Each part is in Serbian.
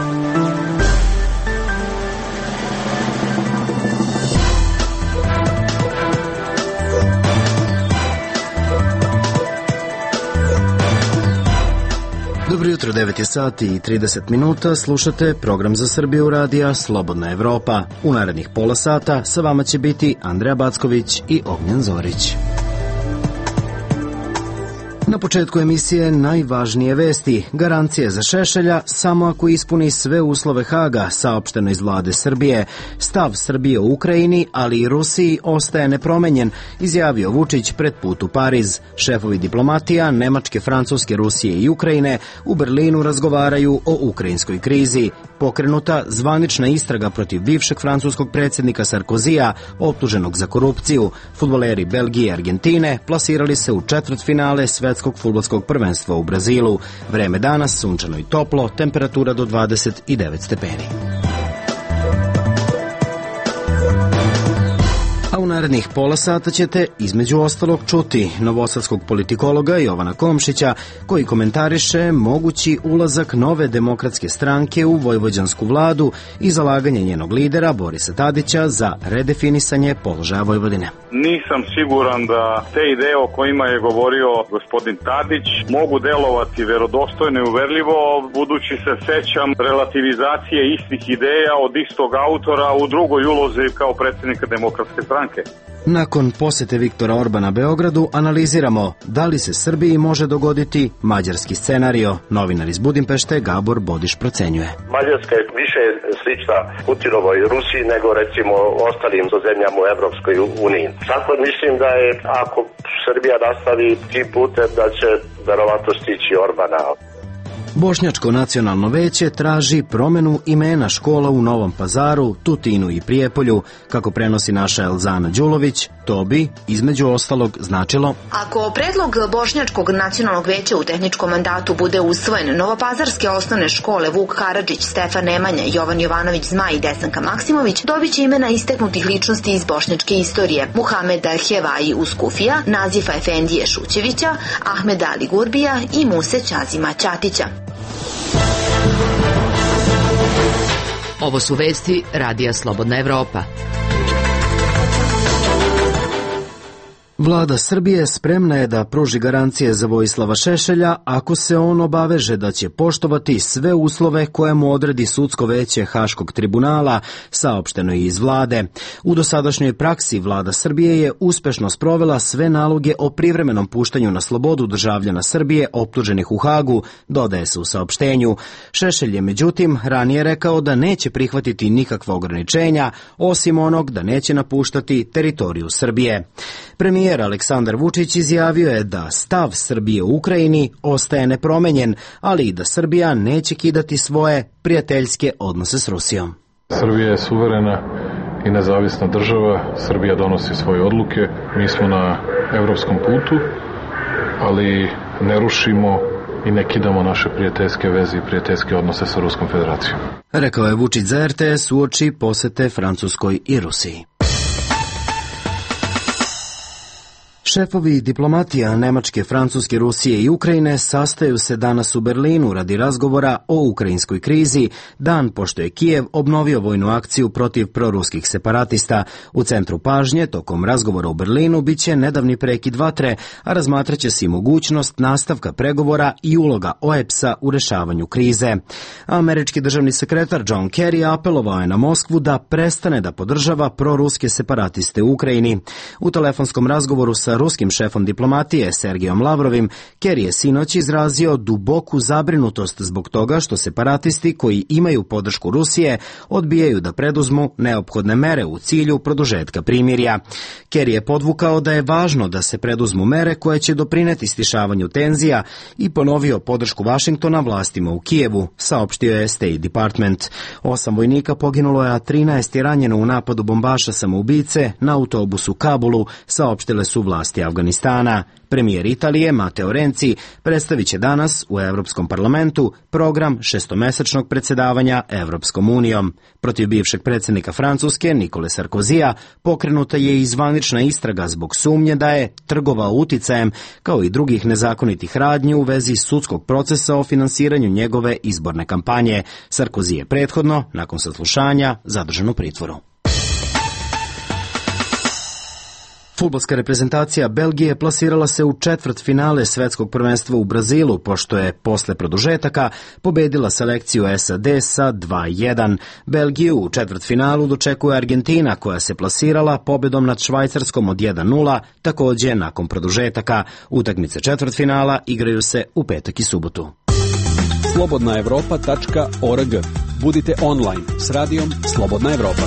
Dobro jutro, 9 je sati i 30 minuta, slušate program za Srbiju radija Slobodna Evropa. U narednih pola sata sa vama će biti Andreja Backović i Ognjen Zorić. Na početku emisije najvažnije vesti. Garancije za Šešelja samo ako ispuni sve uslove Haga, saopšteno iz vlade Srbije. Stav Srbije u Ukrajini, ali i Rusiji ostaje nepromenjen, izjavio Vučić pred put u Pariz. Šefovi diplomatija Nemačke, Francuske, Rusije i Ukrajine u Berlinu razgovaraju o ukrajinskoj krizi. Pokrenuta zvanična istraga protiv bivšeg francuskog predsjednika Sarkozija, optuženog za korupciju. Fudbaleri Belgije i Argentine plasirali se u četvrtfinale svetskog fudbalskog prvenstva u Brazilu. Vreme danas sunčano i toplo, temperatura do 29 stepeni. A u narednih pola sata ćete između ostalog čuti novosadskog politikologa Jovana Komšića, koji komentariše mogući ulazak Nove demokratske stranke u vojvođansku vladu i zalaganje njenog lidera Borisa Tadića za redefinisanje položaja Vojvodine. Nisam siguran da te ideje o kojima je govorio gospodin Tadić mogu delovati verodostojno i uverljivo, budući se sećam relativizacije istih ideja od istog autora u drugoj ulozi kao predsjednika demokratske stranke. Nakon posete Viktora Orbana Beogradu analiziramo da li se Srbiji može dogoditi mađarski scenario. Novinar iz Budimpešte Gabor Bodiš procenjuje. Mađarska je više slična Putinovoj Rusiji nego recimo ostalim zemljama u Evropskoj uniji. Tako mislim da je ako Srbija nastavi tim putem da će verovatno stići Orbana. Bošnjačko nacionalno veće traži promenu imena škola u Novom Pazaru, Tutinu i Prijepolju. Kako prenosi naša Elzana Đulović, to bi, između ostalog, značilo: ako predlog Bošnjačkog nacionalnog veća u tehničkom mandatu bude usvojen, novopazarske osnovne škole Vuk Karadžić, Stefan Nemanja, Jovan Jovanović Zmaj i Desanka Maksimović dobiće imena istaknutih ličnosti iz bošnjačke istorije: Muhameda Hevaji Uskufija, Nazifa Efendije Šućevića, Ahmeda Ali Gurbija i Muse Ćazima Ćatića. Ovo su vesti Radija Slobodna Evropa. Vlada Srbije spremna je da pruži garancije za Vojislava Šešelja ako se on obaveže da će poštovati sve uslove koje mu odredi sudsko veće Haškog tribunala, saopšteno je iz vlade. U dosadašnjoj praksi vlada Srbije je uspešno sprovela sve naloge o privremenom puštanju na slobodu državljana Srbije optuženih u Hagu, dodaje se u saopštenju. Šešelj je međutim ranije rekao da neće prihvatiti nikakva ograničenja, osim onog da neće napuštati teritoriju Srbije. Premijer Aleksandar Vučić izjavio je da stav Srbije u Ukrajini ostaje nepromenjen, ali i da Srbija neće kidati svoje prijateljske odnose s Rusijom. Srbija je suverena i nezavisna država, Srbija donosi svoje odluke, mi smo na evropskom putu, ali ne rušimo i ne kidamo naše prijateljske veze i prijateljske odnose sa Ruskom federacijom. Rekao je Vučić za RTS uoči posete Francuskoj i Rusiji. Šefovi diplomatija Nemačke, Francuske, Rusije i Ukrajine sastaju se danas u Berlinu radi razgovora o ukrajinskoj krizi, dan pošto je Kijev obnovio vojnu akciju protiv proruskih separatista. U centru pažnje tokom razgovora u Berlinu biće nedavni prekid vatre, a razmatraće se i mogućnost nastavka pregovora i uloga OEBS-a u rešavanju krize. Američki državni sekretar John Kerry apelovao je na Moskvu da prestane da podržava proruske separatiste u Ukrajini. U telefonskom razgovoru sa ruskim šefom diplomatije Sergejom Lavrovim, Kerry je sinoć izrazio duboku zabrinutost zbog toga što separatisti koji imaju podršku Rusije odbijaju da preduzmu neophodne mere u cilju produžetka primirja. Kerry je podvukao da je važno da se preduzmu mere koje će doprineti stišavanju tenzija i ponovio podršku Vašingtona vlastima u Kijevu, saopštio je State Department. 8 vojnika poginulo je, a 13 je ranjeno u napadu bombaša samoubice na autobusu u Kabulu, saopštile su vlasti stabilnosti Afganistana. Premijer Italije Matteo Renzi predstavit će danas u Evropskom parlamentu program šestomesečnog predsjedavanja Evropskom unijom. Protiv bivšeg predsjednika Francuske Nikole Sarkozija pokrenuta je i zvanična istraga zbog sumnje da je trgovao uticajem, kao i drugih nezakonitih radnji u vezi sudskog procesa o finansiranju njegove izborne kampanje. Sarkozy je prethodno, nakon saslušanja, zadržan u pritvoru. Fudbalska reprezentacija Belgije plasirala se u četvrtfinale svetskog prvenstva u Brazilu, pošto je posle produžetaka pobedila selekciju SAD sa 2:1. Belgiju u četvrtfinalu dočekuje Argentina, koja se plasirala pobedom nad Švajcarskom od 1:0, takođe nakon produžetaka. Utakmice četvrtfinala igraju se u petak i subotu. slobodnaevropa.org. Budite online s radijom Slobodna Evropa.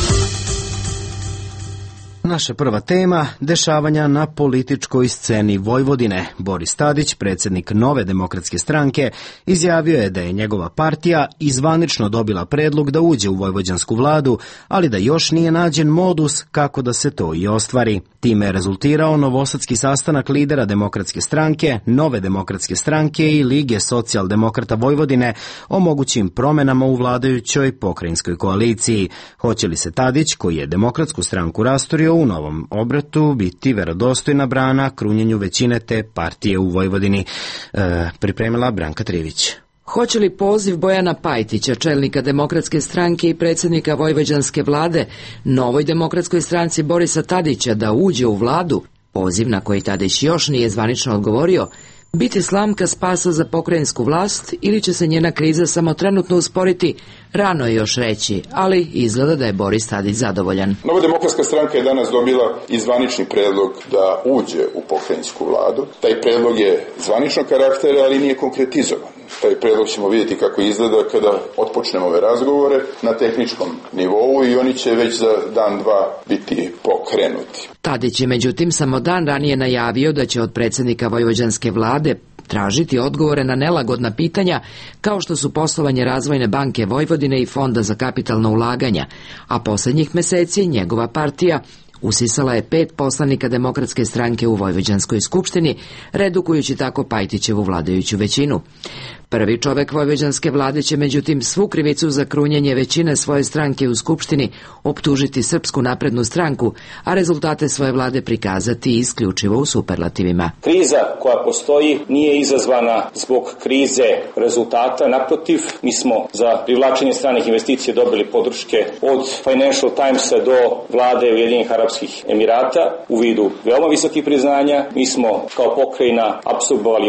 Naša prva tema, dešavanja na političkoj sceni Vojvodine. Boris Tadić, predsjednik Nove demokratske stranke, izjavio je da je njegova partija izvanično dobila predlog da uđe u vojvođansku vladu, ali da još nije nađen modus kako da se to i ostvari. Time je rezultirao novosadski sastanak lidera Demokratske stranke, Nove demokratske stranke i Lige socijaldemokrata Vojvodine o mogućim promenama u vladajućoj pokrajinskoj koaliciji. Hoće li se Tadić, koji je Demokratsku stranku rastorio, u novom obratu biti verodostojna brana krunjenju većine te partije u Vojvodini? Pripremila Branka Trivić. Hoće li poziv Bojana Pajtića, čelnika Demokratske stranke i predsjednika vojvođanske vlade, Novoj demokratskoj stranci Borisa Tadića da uđe u vladu, poziv na koji Tadić još nije zvanično odgovorio, biti slamka spasa za pokrajinsku vlast ili će se njena kriza samo trenutno usporiti, rano je još reći, ali izgleda da je Boris Tadić zadovoljan. Nova demokratska stranka je danas dobila i zvanični predlog da uđe u pokrajinsku vladu. Taj predlog je zvaničnog karaktera, ali nije konkretizovan. Taj predlog ćemo vidjeti kako izgleda kada otpočnemo ove razgovore na tehničkom nivou i oni će već za dan, dva biti pokrenuti. Tadić je međutim samo dan ranije najavio da će od predsjednika vojvođanske vlade tražiti odgovore na nelagodna pitanja kao što su poslovanje Razvojne banke Vojvodine i Fonda za kapitalna ulaganja, a posljednjih meseci njegova partija usisala je 5 poslanika Demokratske stranke u Vojvođanskoj skupštini, redukujući tako Pajtićevu vladajuću većinu. Prvi čovek vojvođanske vlade će međutim svu krivicu za krunjenje većine svoje stranke u skupštini optužiti Srpsku naprednu stranku, a rezultate svoje vlade prikazati isključivo u superlativima. Kriza koja postoji nije izazvana zbog krize rezultata, naprotiv, mi smo za privlačenje stranih investicija dobili podrške od Financial Timesa do vlade Ujedinjenih Arapskih Emirata u vidu veoma visokih priznanja. Mi smo kao pokrajina apsorbovali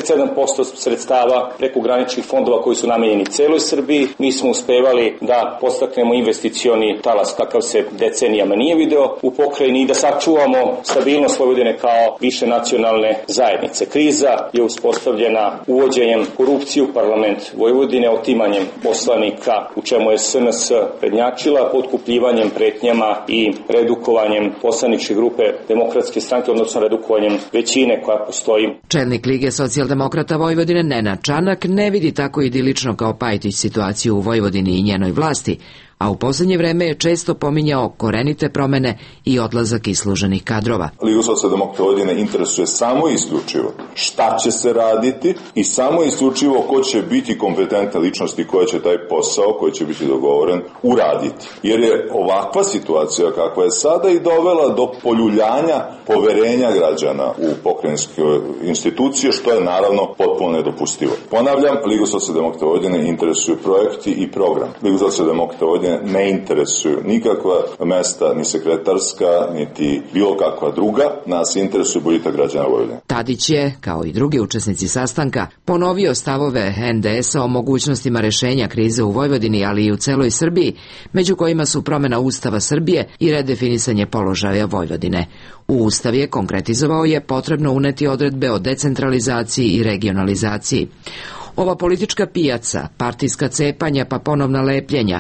87% sredstava preko graničnih fondova koji su namenjeni celoj Srbiji. Mi smo uspevali da podstaknemo investicioni talas kakav se decenijama nije video u pokrajini i da sačuvamo stabilnost Vojvodine kao više nacionalne zajednice. Kriza je uspostavljena uvođenjem korupcije u parlament Vojvodine, otimanjem poslanika, u čemu je SNS prednjačila, potkupljivanjem, pretnjama i redukovanjem poslaničke grupe Demokratske stranke, odnosno redukovanjem većine koja postoji. Čelnik Lige socijaldemokrata Vojvodine Nenad Čanak ne vidi tako idilično kao Pajtić situaciju u Vojvodini i njenoj vlasti, a u posljednje vreme je često pominjao korenite promene i odlazak isluženih kadrova. Ligu socijaldemokrata Vojvodine interesuje samo i isključivo šta će se raditi i samo i isključivo ko će biti kompetentne ličnosti koja će taj posao koji će biti dogovoren uraditi. Jer je ovakva situacija kakva je sada i dovela do poljuljanja poverenja građana u pokrajinske institucije, što je naravno potpuno nedopustivo. Ponavljam, Ligu socijaldemokrata Vojvodine interesuju projekti i program. Ligu socijaldemokrata Vojvodine ne interesuju nikakva mesta, ni sekretarska, niti bilo kakva druga. Nas interesuje boljitak građana Vojvodine. Tadić je, kao i drugi učesnici sastanka, ponovio stavove NDS-a o mogućnostima rešenja krize u Vojvodini, ali i u celoj Srbiji, među kojima su promjena Ustava Srbije i redefinisanje položaja Vojvodine. U Ustav je konkretizovao je potrebno uneti odredbe o decentralizaciji i regionalizaciji. Ova politička pijaca, partijska cepanja pa ponovna lepljenja,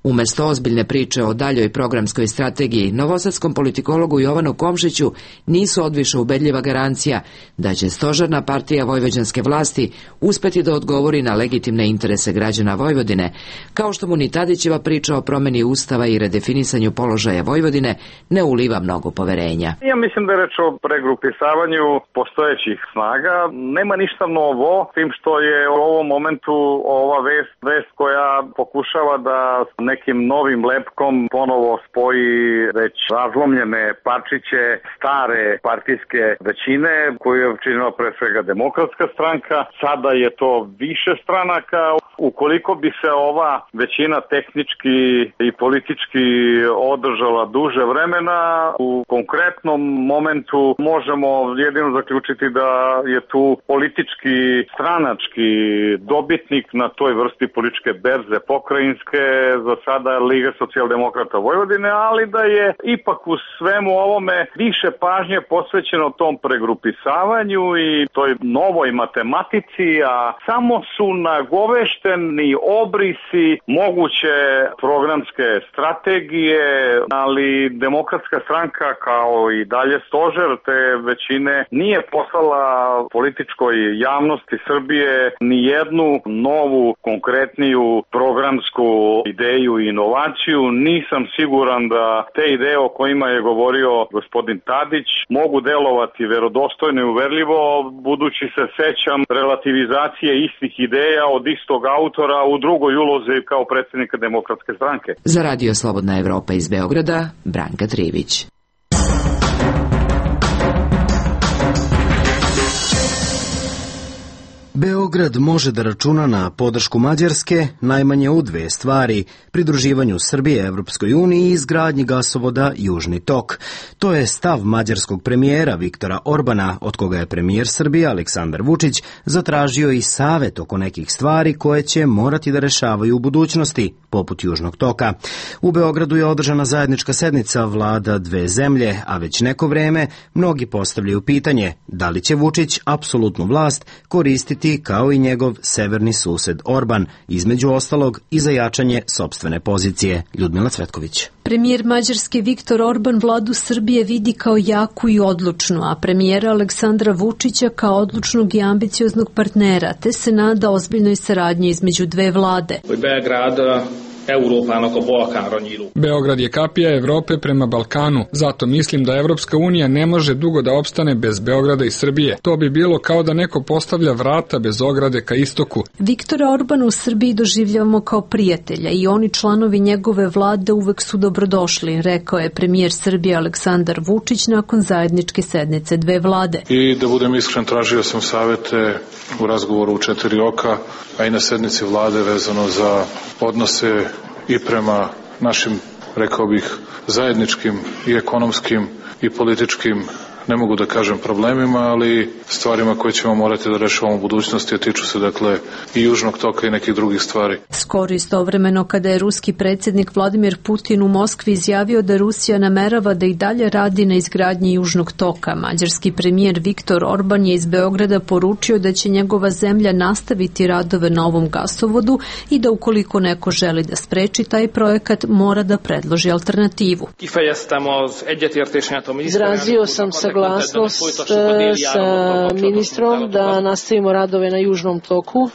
Umesto ozbiljne priče o daljoj programskoj strategiji, novosadskom politikologu Jovanu Komšiću nisu odviše ubedljiva garancija da će stožerna partija vojvođanske vlasti uspeti da odgovori na legitimne interese građana Vojvodine, kao što mu ni Tadićeva priča o promeni ustava i redefinisanju položaja Vojvodine ne uliva mnogo poverenja. Ja mislim da je reč o pregrupisavanju postojećih snaga. Nema ništa novo, tim što je u ovom momentu ova vest koja pokušava da nekim novim lepkom ponovo spoji već razlomljene parčiće stare partijske većine koju je činila pre svega Demokratska stranka. Sada je to više stranaka. Ukoliko bi se ova većina tehnički i politički održala duže vremena, u konkretnom momentu možemo jedino zaključiti da je tu politički, stranački dobitnik na toj vrsti političke berze pokrajinske, za sada Liga socijaldemokrata Vojvodine, ali da je ipak u svemu ovome više pažnje posvećeno tom pregrupisavanju i toj novoj matematici, a samo su nagovešteni obrisi moguće programske strategije, ali Demokratska stranka kao i dalje stožer te većine nije poslala političkoj javnosti Srbije ni jednu novu, konkretniju programsku ideju i inovaciju. Nisam siguran da te ideje o kojima je govorio gospodin Tadić mogu delovati verodostojno i uverljivo, budući se sećam relativizacije istih ideja od istog autora u drugoj ulozi kao predsjednika Demokratske stranke. Za Radio Slobodna Evropa iz Beograda, Branka Trivić. Beograd može da računa na podršku Mađarske najmanje u dve stvari: pridruživanju Srbije Evropskoj uniji i izgradnji gasovoda Južni tok. To je stav mađarskog premijera Viktora Orbana, od koga je premijer Srbije Aleksandar Vučić zatražio i savet oko nekih stvari koje će morati da rešavaju u budućnosti, poput Južnog toka. U Beogradu je održana zajednička sednica vlada dve zemlje, a već neko vreme mnogi postavljaju pitanje da li će Vučić apsolutnu vlast koristiti kao i njegov severni sused Orban, između ostalog i za jačanje sopstvene pozicije. Ljudmila Cvetković. Premijer Mađarske Viktor Orban vladu Srbije vidi kao jaku i odlučnu, a premijera Aleksandra Vučića kao odlučnog i ambicioznog partnera, te se nada ozbiljnoj saradnji između dve vlade. Beograd je kapija Evrope prema Balkanu, zato mislim da Evropska unija ne može dugo da opstane bez Beograda i Srbije. To bi bilo kao da neko postavlja vrata bez ograde ka istoku. Viktora Orbana u Srbiji doživljavamo kao prijatelja i oni članovi njegove vlade uvek su dobrodošli, rekao je premijer Srbije Aleksandar Vučić nakon zajedničke sednice dve vlade. I da budem iskren, tražio sam savete u razgovoru u 4 oka, a i na sednici vlade vezano za odnose i prema našim, rekao bih, zajedničkim i ekonomskim i političkim, ne mogu da kažem problemima, ali stvarima koje ćemo morati da rešavamo u budućnosti, a tiču se dakle i Južnog toka i nekih drugih stvari. Skoro istovremeno kada je ruski predsjednik Vladimir Putin u Moskvi izjavio da Rusija namerava da i dalje radi na izgradnji Južnog toka, mađarski premijer Viktor Orban je iz Beograda poručio da će njegova zemlja nastaviti radove na ovom gasovodu i da ukoliko neko želi da spreči taj projekat, mora da predloži alternativu. Izrazio sam saglasnost sa ministrom da nastavimo radove na Južnom toku.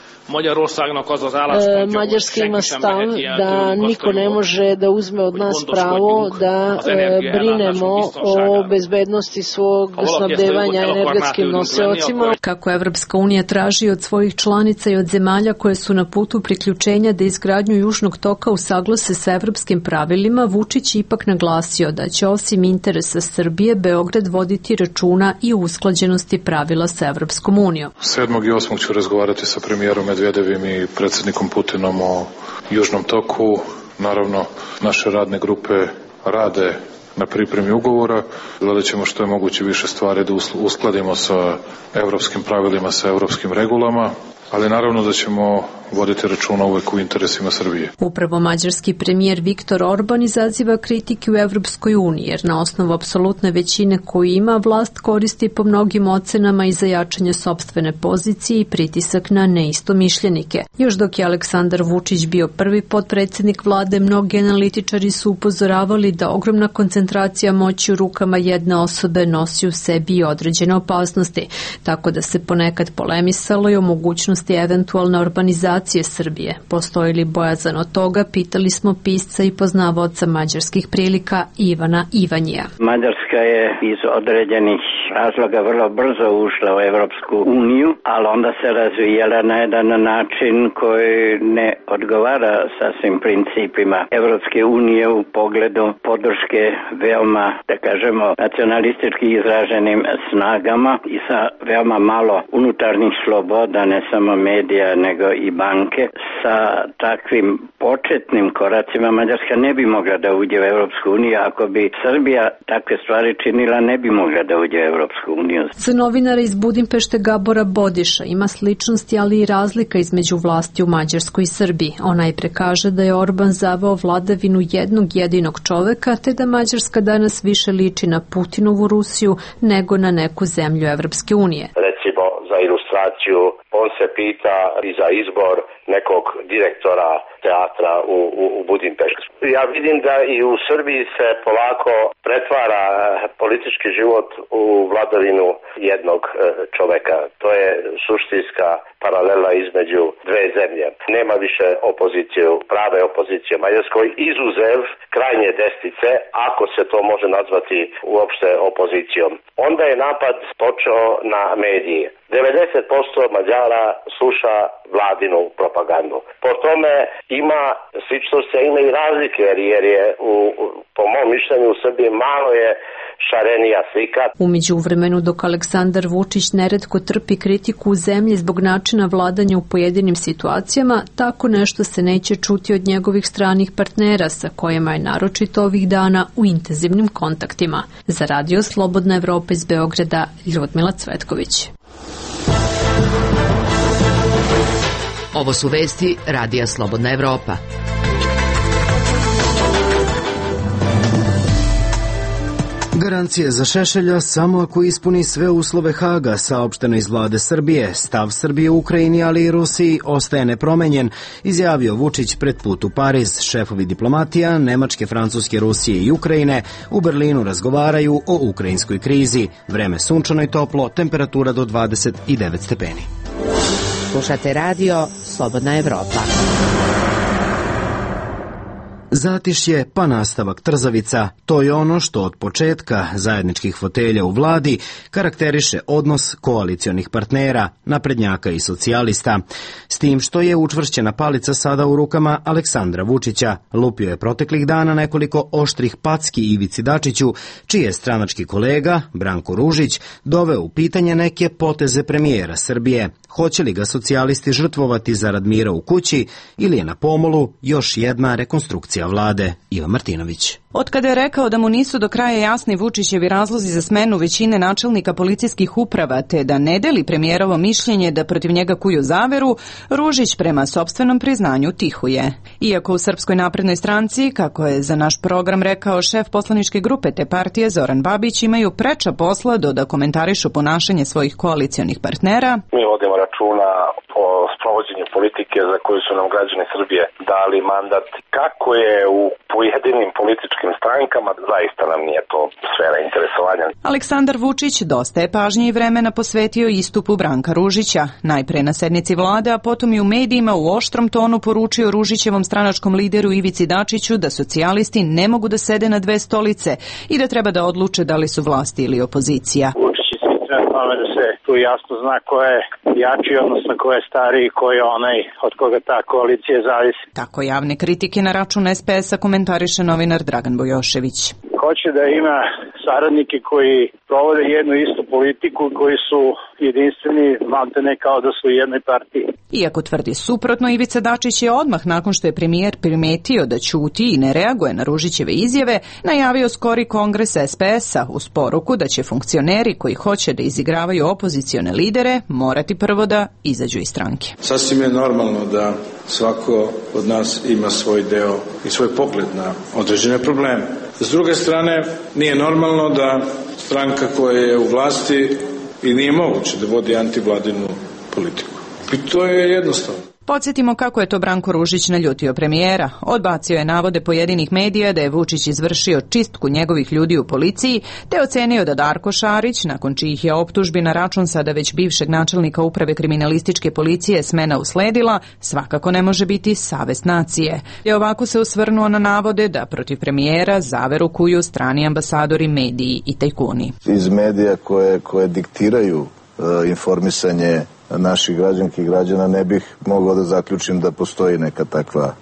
Mađarska ima stav da niko ne može da uzme od nas pravo da brinemo o bezbednosti svog snabdevanja energetskim nosiocima. Kako Evropska unija traži od svojih članica i od zemalja koje su na putu priključenja da izgradnju Južnog toka usaglase sa evropskim pravilima, Vučić je ipak naglasio da će osim interesa Srbije Beograd voditi računa i o usklađenosti pravila sa Evropskom unijom. 7. i 8. ću razgovarati sa premijerom Medvedevim i predsjednikom Putinom o Južnom toku. Naravno, naše radne grupe rade na pripremi ugovora. Gledat ćemo što je moguće više stvari da uskladimo sa evropskim pravilima, sa evropskim regulama. ali naravno da ćemo voditi računa uvek u interesima Srbije. Upravo mađarski premijer Viktor Orban izaziva kritike u Evropskoj uniji, jer na osnovu apsolutne većine koju ima, vlast koristi po mnogim ocenama i za jačanje sopstvene pozicije i pritisak na neistomišljenike. Još dok je Aleksandar Vučić bio prvi potpredsednik vlade, mnogi analitičari su upozoravali da ogromna koncentracija moći u rukama jedne osobe nosi u sebi i određene opasnosti, tako da se ponekad polemisalo i o mogućnosti eventualne urbanizacije Srbije. Postoji li bojazan od toga, pitali smo pisca i poznavaoca mađarskih prilika Ivana Ivanjija. Mađarska je iz određenih razloga vrlo brzo ušla u Evropsku uniju, ali onda se razvijala na jedan način koji ne odgovara sasvim principima Evropske unije u pogledu podrške veoma, da kažemo, nacionalistički izraženim snagama i sa veoma malo unutarnjih sloboda, ne samo medija, nego i banke. Sa takvim početnim koracima Mađarska ne bi mogla da uđe u Evropsku uniju. Ako bi Srbija takve stvari činila, ne bi mogla da uđe u Evropsku uniju. Za novinara iz Budimpešte Gabora Bodiša ima sličnosti, ali i razlika između vlasti u Mađarskoj i Srbiji. On najpre kaže da je Orban zaveo vladavinu jednog jedinog čoveka, te da Mađarska danas više liči na Putinovu Rusiju nego na neku zemlju Evropske unije. Recimo, za ilustraciju, on se pita i za izbor nekog direktora teatra u Budimpeštu. Ja vidim da i u Srbiji se polako pretvara politički život u vladavinu jednog čoveka. To je suštinska paralela između dve zemlje. Nema više opozicije, prave opozicije Mađarskoj, izuzev krajnje desnice, ako se to može nazvati uopšte opozicijom. Onda je napad počeo na medije. 90% Mađara sluša vladinu propagandu. Po tome ima sličnosti, a ima i razlike, jer je po mom mišljenju u Srbiji malo je šarenija slika. U međuvremenu, dok Aleksandar Vučić neretko trpi kritiku u zemlji zbog načina vladanja u pojedinim situacijama, tako nešto se neće čuti od njegovih stranih partnera sa kojima je naročito ovih dana u intenzivnim kontaktima. Za Radio Slobodna Evropa iz Beograda, Ljudmila Cvetković. Ovo su vesti Radija Slobodna Evropa. Garancije za Šešelja samo ako ispuni sve uslove Haga, saopšteno iz vlade Srbije. Stav Srbije u Ukrajini, ali i Rusiji ostaje nepromenjen, izjavio Vučić pred put u Pariz. Šefovi diplomatija Nemačke, Francuske, Rusije i Ukrajine u Berlinu razgovaraju o ukrajinskoj krizi. Vreme sunčano i toplo, temperatura do 29 stepeni. Slušate radio Slobodna Evropa. Zatišje pa nastavak trzavica, to je ono što od početka zajedničkih fotelja u vladi karakteriše odnos koalicionih partnera, naprednjaka i socijalista. S tim što je učvršćena palica sada u rukama Aleksandra Vučića, lupio je proteklih dana nekoliko oštrih packi Ivici Dačiću, čiji je stranački kolega Branko Ružić doveo u pitanje neke poteze premijera Srbije. Hoće li ga socijalisti žrtvovati zarad mira u kući ili je na pomolu još jedna rekonstrukcija vlade? Iva Martinović. Od kada je rekao da mu nisu do kraja jasni Vučićevi razlozi za smenu većine načelnika policijskih uprava, te da ne deli premijerovo mišljenje da protiv njega kuju zaveru, Ružić prema sopstvenom priznanju tihuje. Iako u Srpskoj naprednoj stranci, kako je za naš program rekao šef poslaničke grupe te partije Zoran Babić, imaju preča posla da komentarišu ponašanje svojih koalicionih partnera. Mi vodimo računa o sprovođenju politike za koju su nam građani Srbije dali mandat. Kako je u pojedinim političkim strankama, zaista nam nije to sfera interesovanja. Aleksandar Vučić dosta je pažnje i vremena posvetio istupu Branka Ružića. Najpre na sednici vlade, a potom i u medijima u oštrom tonu poručio Ružićevom stranačkom lideru Ivici Dačiću da socijalisti ne mogu da sede na dve stolice i da treba da odluče da li su vlasti ili opozicija. Da se tu jasno zna ko je jači, odnosno ko je stariji, ko je onaj od koga ta koalicija zavisi. Tako javne kritike na račun SPS-a komentariše novinar Dragan Bojošević. Hoće da ima saradnike koji provode jednu istu politiku, koji su jedinstveni, maltene kao da su u jednoj partiji. Iako tvrdi suprotno, Ivica Dačić je odmah nakon što je premijer primetio da ćuti i ne reaguje na Ružićeve izjave, najavio skori kongres SPS-a uz poruku da će funkcioneri koji hoće da izigravaju opozicione lidere morati prvo da izađu iz stranke. Sasvim je normalno da svako od nas ima svoj deo i svoj pogled na određene probleme. S druge strane, nije normalno da stranka koja je u vlasti i nije moguće da vodi antivladinu politiku. I to je jednostavno. Podsjetimo kako je to Branko Ružić naljutio premijera. Odbacio je navode pojedinih medija da je Vučić izvršio čistku njegovih ljudi u policiji, te ocenio da Darko Šarić, nakon čijih je optužbi na račun sada već bivšeg načelnika uprave kriminalističke policije smena usledila, svakako ne može biti savest nacije. I ovako se osvrnuo na navode da protiv premijera zaveru kuju strani ambasadori, mediji i tajkuni. Iz medija koje diktiraju informisanje naših građanki i građana ne bih mogao da zaključim da postoji neka takva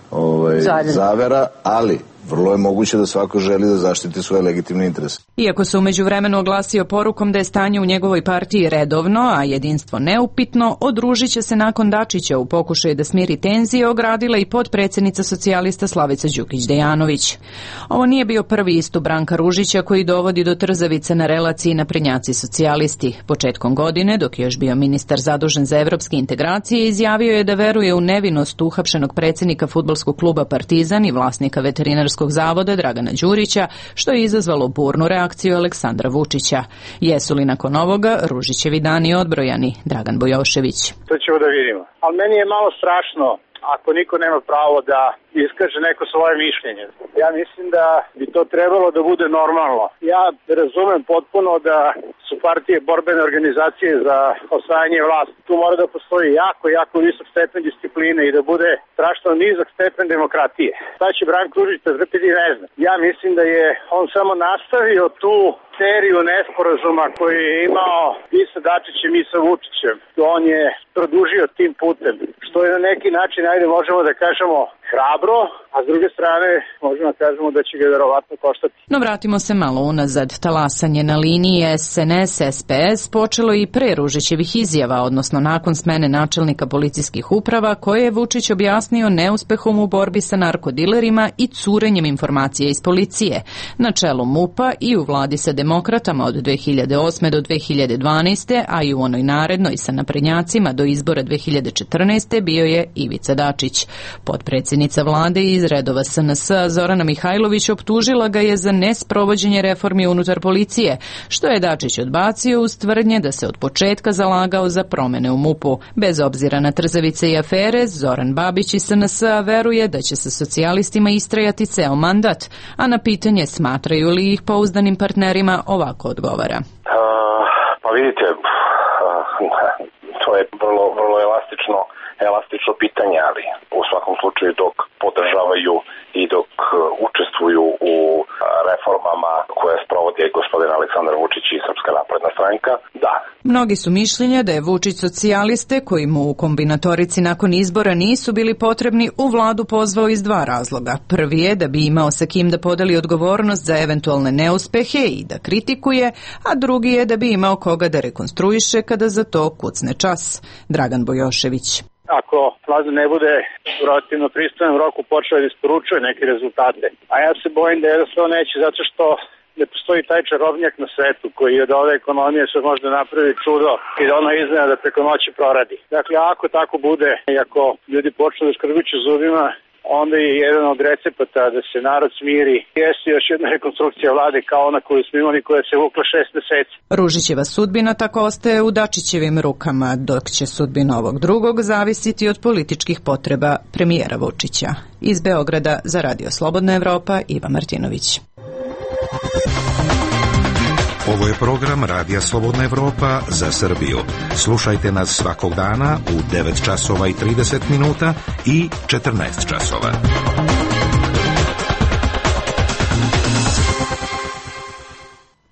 zavera, ali vrlo je moguće da svako želi da zaštiti svoje legitimne interese. Iako se u međuvremenu oglasio porukom da je stanje u njegovoj partiji redovno, a jedinstvo neupitno, od Ružića se nakon Dačića u pokušaju da smiri tenzije ogradila i potpredsjednica socijalista Slavica Đukić-Dejanović. Ovo nije bio prvi istup Branka Ružića koji dovodi do trzavice na relaciji naprednjaci socijalisti. Početkom godine, dok je još bio ministar zadužen za evropske integracije, izjavio je da veruje u nevinost uhapšenog predsjednika fudbalskog kluba Partizan i vlasnika veterinarskog zavoda Dragana Đurića, što je izazvalo burnu reakciju Aleksandra Vučića. Jesu li nakon ovoga Ružićevi dani odbrojani? Dragan Bojošević. To ćemo da vidimo. Ali meni je malo strašno ako niko nema pravo da iskaže neko svoje mišljenje. Ja mislim da bi to trebalo da bude normalno. Ja razumem potpuno da su partije borbene organizacije za osvajanje vlasti. Tu mora da postoji jako visok stepen discipline i da bude strašno nizak stepen demokratije. Šta će Branko Ružić trpiti, ne znam. Ja mislim da je on samo nastavio tu seriju nesporazuma koju je imao i sa Dačićem i sa Vučićem. On je produžio tim putem, što je na neki način, ajde možemo da kažemo, hrabro, a s druge strane možemo da kažemo da će ga verovatno koštati. No vratimo se malo unazad. Talasanje na liniji SNS-SPS počelo i pre Ružićevih izjava, odnosno nakon smene načelnika policijskih uprava, koje je Vučić objasnio neuspehom u borbi sa narkodilerima i curenjem informacija iz policije. Na čelu MUP-a i u vladi sa demokratama od 2008. do 2012. a i u onoj narednoj sa naprednjacima do izbora 2014. bio je Ivica Dačić. Potpredsjednica vlade iz redova SNS Zorana Mihajlović optužila ga je za nesprovođenje reformi unutar policije, što je Dačić odbacio uz tvrdnje da se od početka zalagao za promene u MUP-u. Bez obzira na trzavice i afere, Zoran Babić iz SNS veruje da će sa socijalistima istrajati ceo mandat, a na pitanje smatraju li ih pouzdanim partnerima ovako odgovara. Pa vidite, to je vrlo elastično pitanje, ali u svakom slučaju dok podržavaju i dok učestvuju u reformama koje sprovodi gospodin Aleksandar Vučić i Srpska napredna stranka, da. Mnogi su mišljenja da je Vučić socijaliste, koji mu u kombinatorici nakon izbora nisu bili potrebni, u vladu pozvao iz dva razloga. Prvi je da bi imao sa kim da podeli odgovornost za eventualne neuspehe i da kritikuje, a drugi je da bi imao koga da rekonstruiše kada za to kucne čas. Dragan Bojošević. Ako vlada ne bude u relativno pristojnom roku počela da isporučuje neke rezultate. A ja se bojim da jednostavno neće, zato što ne postoji taj čarobnjak na svetu koji od ove ekonomije se može napravi čudo i da ono iznenada preko noći proradi. Dakle, ako tako bude i ako ljudi počnu da škrguću zubima, onda je jedan od recepata da se narod smiri. Jeste još jedna rekonstrukcija vlade kao ona koju smo imali, koja se vukla 6 meseci. Ružićeva sudbina tako ostaje u Dačićevim rukama, dok će sudbina ovog drugog zavisiti od političkih potreba premijera Vučića. Iz Beograda za Radio Slobodna Evropa, Iva Martinović. Ovo je program Radija Slobodna Evropa za Srbiju. Slušajte nas svakog dana u 9 časova i 30 minuta i 14 časova.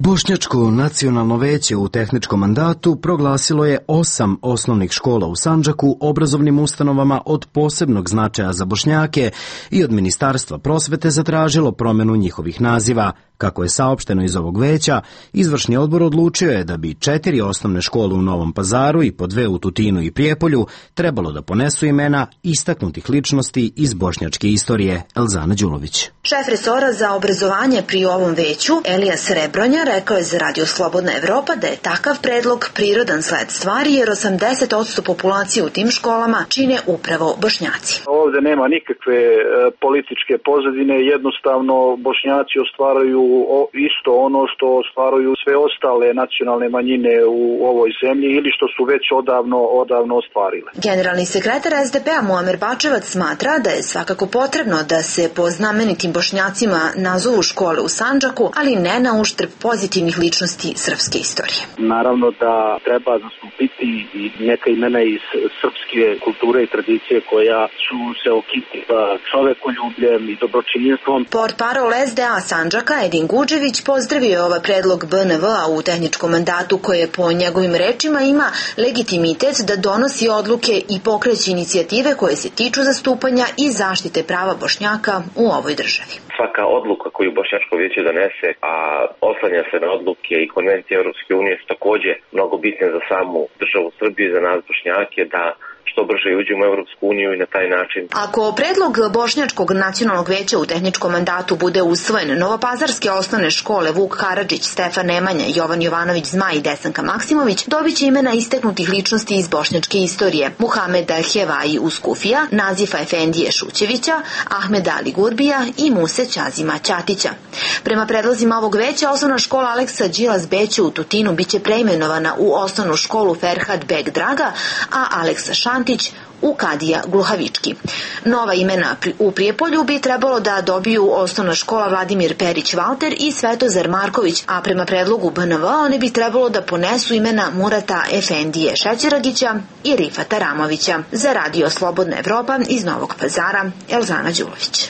Bošnjačko nacionalno veće u tehničkom mandatu proglasilo je 8 osnovnih škola u Sandžaku obrazovnim ustanovama od posebnog značaja za Bošnjake i od Ministarstva prosvete zatražilo promjenu njihovih naziva. Kako je saopšteno iz ovog veća, izvršni odbor odlučio je da bi 4 osnovne škole u Novom Pazaru i po 2 u Tutinu i Prijepolju trebalo da ponesu imena istaknutih ličnosti iz bošnjačke istorije. Elzana Đulović. Šef resora za obrazovanje pri ovom veću, Elija Srebronja, rekao je za Radio Slobodna Evropa da je takav predlog prirodan sled stvari jer 80% populacije u tim školama čine upravo Bošnjaci. Ovde nema nikakve političke pozadine, jednostavno Bošnjaci ostvaraju isto ono što ostvaruju sve ostale nacionalne manjine u ovoj zemlji ili što su već odavno ostvarile. Generalni sekretar SDP-a Muamer Bačevac smatra da je svakako potrebno da se po znamenitim Bošnjacima nazovu škole u Sandžaku, ali ne na uštrb pozitivnih ličnosti srpske istorije. Naravno da treba zastupiti i neka imena iz srpske kulture i tradicije koja su se okitila čovekoljubljem i dobročinjstvom. Portparol SDA Sandžaka Edin Guđević pozdravio je ovaj predlog BNV-a u tehničkom mandatu koje po njegovim rečima ima legitimitet da donosi odluke i pokreće inicijative koje se tiču zastupanja i zaštite prava Bošnjaka u ovoj državi. Svaka odluka koju Bošnjačko vijeće donese, a oslanja se na odluke i konvencije Europske unije, su također mnogo bitne za samu državu Srbiju i za nas Bošnjake da što brže uđemo u Europsku uniju i na taj način. Ako predlog Bošnjačkog nacionalnog veća u tehničkom mandatu bude usvojen, novopazarske osnovne škole Vuk Karadžić, Stefan Nemanja, Jovan Jovanović Zmaj i Desanka Maksimović dobiće imena istaknutih ličnosti iz bošnjačke istorije: Muhameda Hevaji Uskufija, Nazifa Efendije Šućevića, Ahmeda Ali Gurbija i Muse Ćazima Ćatića. Prema predlozima ovog veća, osnovna škola Aleksa Đilas Beće u Tutinu biće preimenovana u osnovnu školu Ferhat Beg Draga, a Aleksa Šantić u Kadija Gluhavički. Nova imena u Prijepolju bi trebalo da dobiju osnovna škola Vladimir Perić Valter i Svetozar Marković, a prema predlogu BNV one bi trebalo da ponesu imena Murata Efendije Šećeragića i Rifata Ramovića. Za Radio Slobodna Evropa iz Novog Pazara, Elzana Đulović.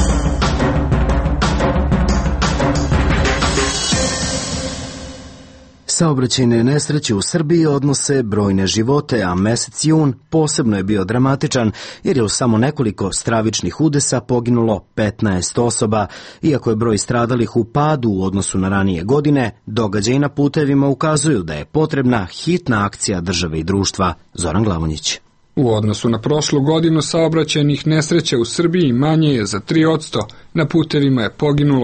Saobraćajne nesreće u Srbiji odnose brojne živote, a mesec jun posebno je bio dramatičan jer je u samo nekoliko stravičnih udesa poginulo 15 osoba. Iako je broj stradalih u padu u odnosu na ranije godine, događaji na putevima ukazuju da je potrebna hitna akcija države i društva. Zoran Glavonjić. U odnosu na prošlu godinu saobraćajnih nesreća u Srbiji manje je za 3%. Na putevima je poginulo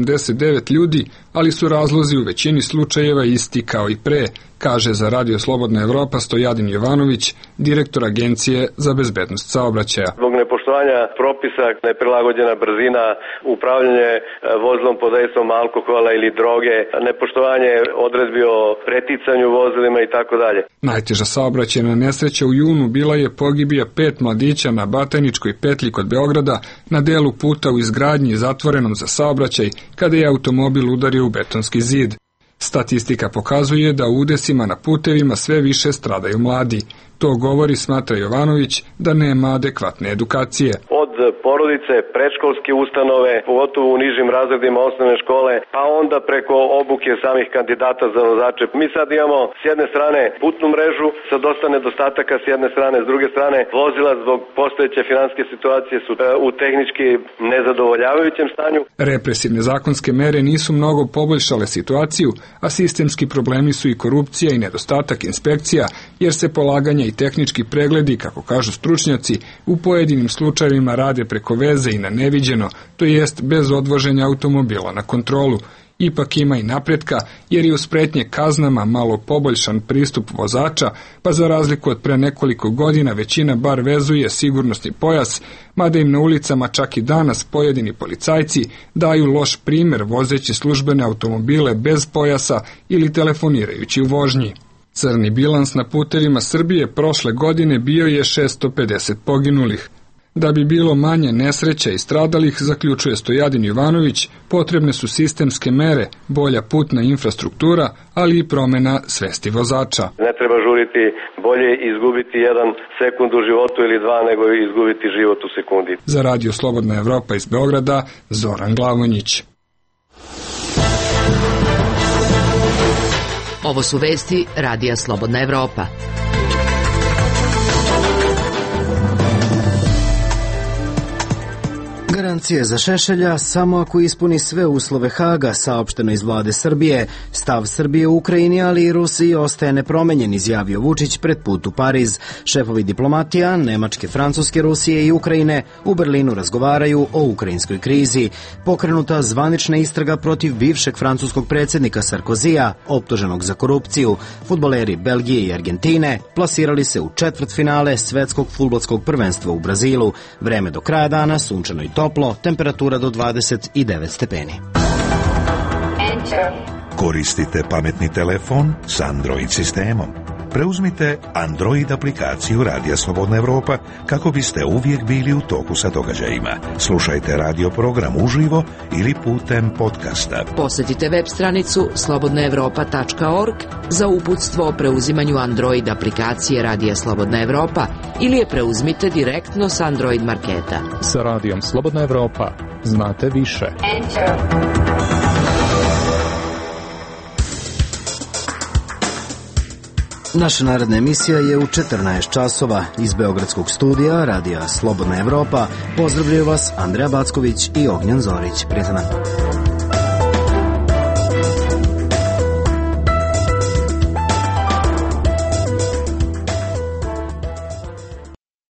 189 ljudi, ali su razlozi u većini slučajeva isti kao i pre, kaže za Radio Slobodna Evropa Stojadin Jovanović, direktor Agencije za bezbednost saobraćaja. Zbog nepoštovanja propisa, neprilagođena brzina, upravljanje vozilom pod dejstvom alkohola ili droge, nepoštovanje odredbi o preticanju vozilima i tako dalje. Najteža saobraćajna nesreća u junu bila je pogibija 5 mladića na Batajničkoj petlji kod Beograda na delu puta u izgradnji zatvorenom za saobraćaj kada je automobil udario u betonski zid. Statistika pokazuje da u udesima na putevima sve više stradaju mladi. To govori, smatra Jovanović, da nema adekvatne edukacije. Od porodice, predškolske ustanove, pogotovo u nižim razredima osnovne škole, pa onda preko obuke samih kandidata za vozače. Mi sad imamo s jedne strane putnu mrežu sa dosta nedostataka s jedne strane, s druge strane vozila zbog postojeće finansijske situacije su u tehnički nezadovoljavajućem stanju. Represivne zakonske mere nisu mnogo poboljšale situaciju, a sistemski problemi su i korupcija i nedostatak inspekcija, jer se polaganje i tehnički pregledi, kako kažu stručnjaci, u pojedinim slučajevima rade preko veze i na neviđeno, to jest bez odvoženja automobila na kontrolu. Ipak ima i napretka, jer je uz pretnje kaznama malo poboljšan pristup vozača, pa za razliku od pre nekoliko godina većina bar vezuje sigurnosni pojas, mada im na ulicama čak i danas pojedini policajci daju loš primer vozeći službene automobile bez pojasa ili telefonirajući u vožnji. Crni bilans na putevima Srbije prošle godine bio je 650 poginulih. Da bi bilo manje nesreća i stradalih, zaključuje Stojadin Jovanović, potrebne su sistemske mere, bolja putna infrastruktura, ali i promjena svesti vozača. Ne treba žuriti, bolje izgubiti 1 sekund u životu ili 2 nego izgubiti život u sekundi. Za Radio Slobodna Evropa iz Beograda, Zoran Glavonjić. Ovo su vesti Radija Slobodna Evropa. Garancije za Šešelja samo ako ispuni sve uslove Haga, saopšteno iz vlade Srbije. Stav Srbije u Ukrajini, ali i Rusiji ostaje nepromenjen, izjavio Vučić pred put u Pariz. Šefovi diplomatija Nemačke, Francuske, Rusije i Ukrajine u Berlinu razgovaraju o ukrajinskoj krizi. Pokrenuta zvanična istraga protiv bivšeg francuskog predsjednika Sarkozija, optuženog za korupciju. Fudbaleri Belgije i Argentine plasirali se u četvrtfinale svetskog fudbalskog prvenstva u Brazilu. Vreme do kraja dana sunčano i toplo, temperatura do 29 stepeni. Koristite pametni telefon s Android sistemom. Preuzmite Android aplikaciju Radija Slobodna Evropa kako biste uvijek bili u toku sa događajima. Slušajte radio program uživo ili putem podcasta. Posjetite web stranicu slobodnaevropa.org za uputstvo o preuzimanju Android aplikacije Radija Slobodna Evropa ili je preuzmite direktno s Android marketa. Sa Radijom Slobodna Evropa znate više. Naša naredna emisija je u 14 časova. Iz Beogradskog studija Radija Slobodna Evropa pozdravljaju vas Andreja Backović i Ognjen Zorić. Prijatno.